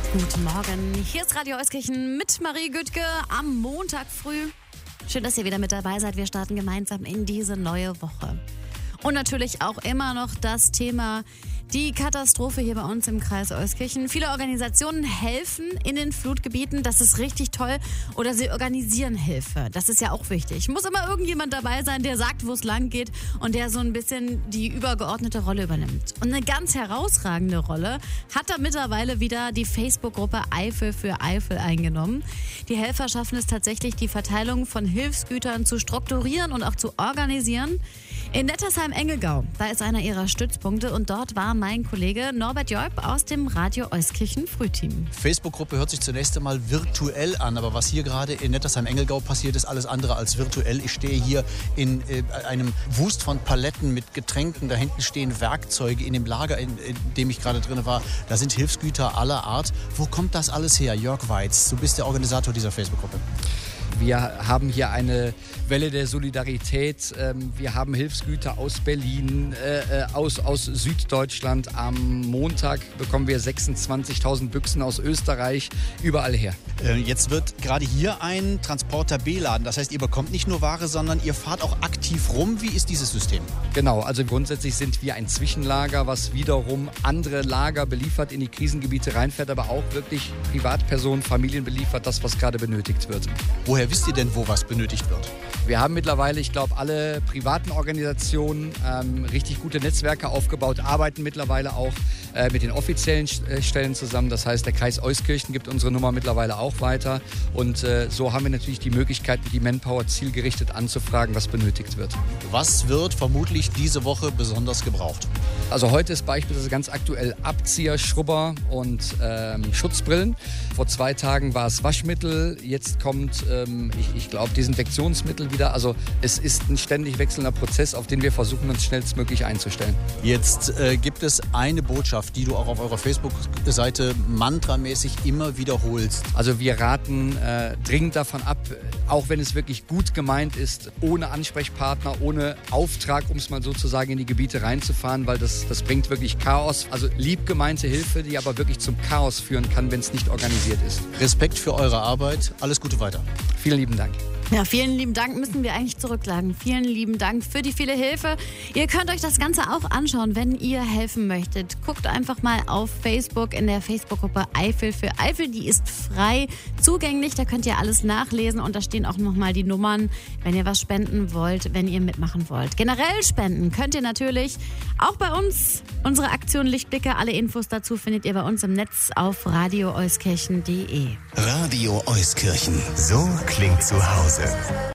Guten Morgen, hier ist Radio Euskirchen mit Marie Güttke am Montag früh. Schön, dass ihr wieder mit dabei seid. Wir starten gemeinsam in diese neue Woche. Und natürlich auch immer noch das Thema die Katastrophe hier bei uns im Kreis Euskirchen. Viele Organisationen helfen in den Flutgebieten, das ist richtig toll. Oder sie organisieren Hilfe, das ist ja auch wichtig. Muss immer irgendjemand dabei sein, der sagt, wo es lang geht und der so ein bisschen die übergeordnete Rolle übernimmt. Und eine ganz herausragende Rolle hat da mittlerweile wieder die Facebook-Gruppe Eifel für Eifel eingenommen. Die Helfer schaffen es tatsächlich, die Verteilung von Hilfsgütern zu strukturieren und auch zu organisieren. In Nettersheim-Engelgau, da ist einer ihrer Stützpunkte und dort war mein Kollege Norbert Joib aus dem Radio Euskirchen Frühteam. Facebook-Gruppe hört sich zunächst einmal virtuell an, aber was hier gerade in Nettersheim-Engelgau passiert, ist alles andere als virtuell. Ich stehe hier in einem Wust von Paletten mit Getränken, da hinten stehen Werkzeuge in dem Lager, in dem ich gerade drin war. Da sind Hilfsgüter aller Art. Wo kommt das alles her? Jörg Weitz, du bist der Organisator dieser Facebook-Gruppe. Wir haben hier eine Welle der Solidarität. Wir haben Hilfsgüter aus Berlin, aus Süddeutschland. Am Montag bekommen wir 26.000 Büchsen aus Österreich, überall her. Jetzt wird gerade hier ein Transporter beladen. Das heißt, ihr bekommt nicht nur Ware, sondern ihr fahrt auch aktiv rum. Wie ist dieses System? Genau, also grundsätzlich sind wir ein Zwischenlager, was wiederum andere Lager beliefert, in die Krisengebiete reinfährt, aber auch wirklich Privatpersonen, Familien beliefert, das, was gerade benötigt wird. Woher wisst ihr denn, wo was benötigt wird? Wir haben mittlerweile, ich glaube, alle privaten Organisationen richtig gute Netzwerke aufgebaut, arbeiten mittlerweile auch mit den offiziellen Stellen zusammen. Das heißt, der Kreis Euskirchen gibt unsere Nummer mittlerweile auch weiter. Und so haben wir natürlich die Möglichkeit, die Manpower zielgerichtet anzufragen, was benötigt wird. Was wird vermutlich diese Woche besonders gebraucht? Also heute ist beispielsweise ganz aktuell Abzieher, Schrubber und Schutzbrillen. Vor 2 Tagen war es Waschmittel, jetzt kommt, ich glaube, Desinfektionsmittel wieder. Also es ist ein ständig wechselnder Prozess, auf den wir versuchen, uns schnellstmöglich einzustellen. Jetzt gibt es eine Botschaft, die du auch auf eurer Facebook-Seite mantramäßig immer wiederholst. Also wir raten dringend davon ab, auch wenn es wirklich gut gemeint ist, ohne Ansprechpartner, ohne Auftrag, um es mal so zu sagen, in die Gebiete reinzufahren, weil das bringt wirklich Chaos. Also lieb gemeinte Hilfe, die aber wirklich zum Chaos führen kann, wenn es nicht organisiert ist. Respekt für eure Arbeit. Alles Gute weiter. Vielen lieben Dank. Ja, vielen lieben Dank müssen wir eigentlich zurücklagen. Vielen lieben Dank für die viele Hilfe. Ihr könnt euch das Ganze auch anschauen, wenn ihr helfen möchtet. Guckt einfach mal auf Facebook in der Facebook-Gruppe Eifel für Eifel. Die ist frei zugänglich, da könnt ihr alles nachlesen und da stehen auch nochmal die Nummern, wenn ihr was spenden wollt, wenn ihr mitmachen wollt. Generell spenden könnt ihr natürlich auch bei uns. Unsere Aktion Lichtblicke, alle Infos dazu findet ihr bei uns im Netz auf radioeuskirchen.de. Radio Euskirchen. So klingt zu Hause.